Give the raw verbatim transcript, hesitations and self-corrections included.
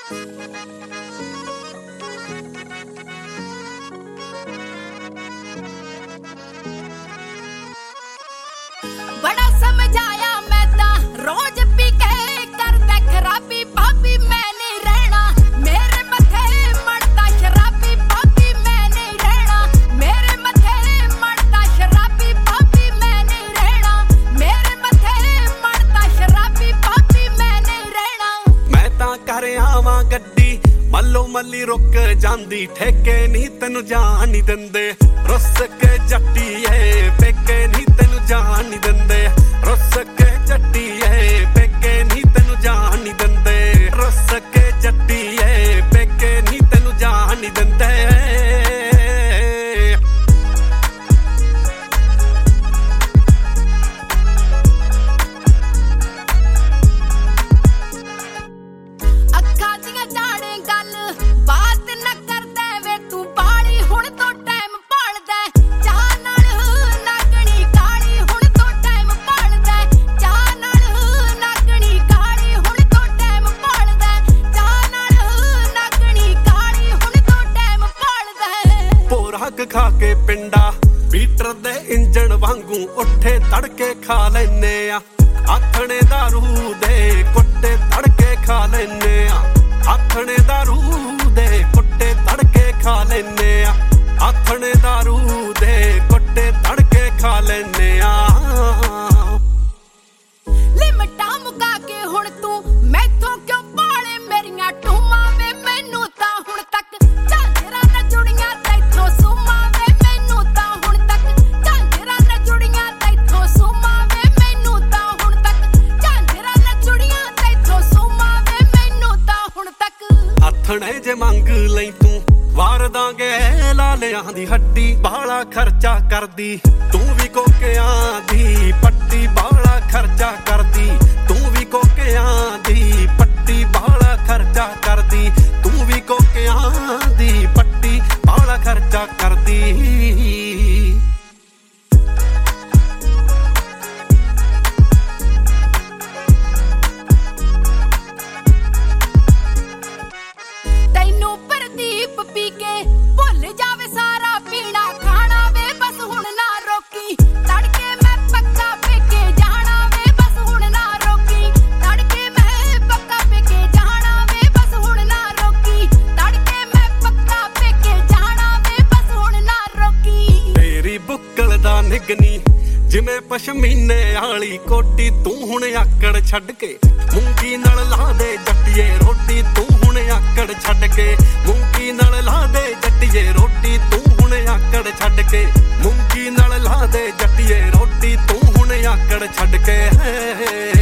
बड़ा समझाया मैं ता रोज पी के करदा खराबी भाभी मैं नहीं रहना मेरे मथे मरता शराबी भाभी मैं नहीं रहना मेरे मथे मरता शराबी भाभी मैं नहीं रहना मेरे मथे मरता शराबी भाभी मैं नहीं रहना मैं ता कर आवां गड्डी मल्लो मल्ली रुक जांदी ठेके नहीं तैनू जान नहीं दिंदे रुस के जट्टी है पेके नहीं तैनू जान नहीं दिंदे रुस के जट्टी है पेके नहीं तैनू जान नहीं दिंदे रुस के जट्टी है पेके नहीं तैनू जान नहीं दिंदे ਅੱਖਾਂ ਦੀਆਂ ਜਾਣੇ ਗੱਲ ਬਾਤ ਨਾ ਕਰਦਾ ਵੇ ਤੂੰ ਬਾਲੀ ਹੁਣ ਤੋਂ ਟਾਈਮ ਭਾਲਦਾ ਚਾਹ ਨਾਲ ਨਾਗਣੀ ਕਾਲੀ ਹੁਣ ਤੋਂ ਟਾਈਮ ਭਾਲਦਾ ਚਾਹ ਨਾਲ ਨਾਗਣੀ ਕਾਲੀ ਹੁਣ ਤੋਂ ਟਾਈਮ ਭਾਲਦਾ ਚਾਹ ਨਾਲ ਨਾਗਣੀ ਕਾਲੀ ਹੁਣ ਤੋਂ ਟਾਈਮ ਭਾਲਦਾ ਪੋਰਾਕ ਖਾ ਕੇ ਪਿੰਡਾ ਪੀਟਰ ਦੇ ਇੰਜਣ ਵਾਂਗੂ ਉੱਠੇ ਤੜਕੇ ਖਾ ਲੈਨੇ ਆ ਆਥਣੇ ਦਾਰੂ ਦੇ ਕੁੱਟੇ ਤੜਕੇ ਖਾ ਲੈਨੇ ਆ ਆਥਣੇ ਦਾਰੂ ਦੇ ਕੁੱਟੇ ਤੜਕੇ ਖਾ ਲੈਨੇ ਆ ਆਥਣੇ ਦਾਰੂ ਦੇ ਕੁੱਟੇ ਤੜਕੇ ਖਾ ਲੈਨੇ ਆ ਲਿਮਟਾਂ ਮੁਕਾ ਕੇ ਹੁਣ ਤੂੰ ਮੈਥੋਂ ਕਿਉਂ ਪਾਲੇ ਮੇਰੀਆਂ ਟੂਮਾਂ ਵੇ ਮੈਨੂੰ ਤਾਂ ਹੁਣ ਤੱਕ ਝਾਂਜਰਾਂ ਨਾ ਜੁੜੀਆਂ ਤੈਥੋਂ ਸੁਮਾ ਵੇ ਮੈਨੂੰ ਤਾਂ ਹੁਣ ਤੱਕ ਝਾਂਜਰਾਂ ਨਾ ਜੁੜੀਆਂ ਤੈਥੋਂ ਸੁਮਾ ਵੇ ਮੈਨੂੰ ਤਾਂ ਹੁਣ ਤੱਕ ਝਾਂਜਰਾਂ ਨਾ ਜੁੜੀਆਂ ਤੈਥੋਂ ਸੁਮਾ ਵੇ ਮੈਨੂੰ ਤਾਂ ਹੁਣ ਤੱਕ ਆਥਣੇ ਜੇ ਮੰਗ ਲਈ ਤੂੰ ਵਾਰ ਦਾਂਗੇ ਲਾਲਿਆਂ ਦੀ ਹੱਡੀ ਬਾਲਾ ਖਰਚਾ ਕਰਦੀ ਤੂੰ ਵੀ ਕੋਕਿਆਂ ਦੀ ਪੱਟੀ ਬਾਲਾ ਖਰਚਾ ਕਰਦੀ ਤੂੰ ਵੀ ਕੋਕਿਆਂ ਦੀ ਪੱਟੀ ਬਾਲਾ ਖਰਚਾ ਕਰਦੀ ਤੂੰ ਵੀ ਕੋਕਿਆਂ ਦੀ ਪੱਟੀ ਬਾਲਾ ਖਰਚਾ ਕਰਦੀ ਤੈਨੂੰ ਪ੍ਰਦੀਪ ਪੀ ਕੇ ਭੁੱਲ ਜਾਵੇ ਸਾਰਾ ਪੀਣਾ ਖਾਣਾ ਵੇ ਬਸ ਹੁਣ ਨਾ ਰੋਕੀ ਤੜਕੇ ਮੈਂ ਪੱਕਾ ਪੇਕੇ ਜਾਣਾ ਵੇ ਬਸ ਹੁਣ ਨਾ ਰੋਕੀ ਤੜਕੇ ਮੈਂ ਪੱਕਾ ਪੇਕੇ ਜਾਣਾ ਵੇ ਬਸ ਹੁਣ ਨਾ ਰੋਕੀ ਤੜਕੇ ਮੈਂ ਪੱਕਾ ਪੇਕੇ ਜਾਣਾ ਵੇ ਬਸ ਹੁਣ ਨਾ ਰੋਕੀ ਤੇਰੀ ਬੁੱਕਲ ਦਾ ਨਿਗਨੀ ਜਿਵੇਂ ਪਸ਼ਮੀਨੇ ਵਾਲੀ ਕੋਟੀ ਤੂੰ ਹੁਣ ਆਕੜ ਛੱਡ ਕੇ ਮੂੰਗੀ ਨਾਲ ਲਾ ਦੇ ਜੱਟੀਏ ਰੋਟੀ ਤੂੰ ਹੁਣ ਆਕੜ ਛੱਡ ਕੇ ਮੂੰਗੀ ਨਾਲ ਲਾ ਦੇ ਜੱਟੀਏ ਰੋਟੀ ਤੂੰ ਹੁਣ ਆਕੜ ਛੱਡ ਕੇ ਮੂੰਗੀ ਨਾਲ ਲਾ ਦੇ ਜੱਟੀਏ ਰੋਟੀ ਤੂੰ ਹੁਣ ਆਕੜ ਛੱਡ ਕੇ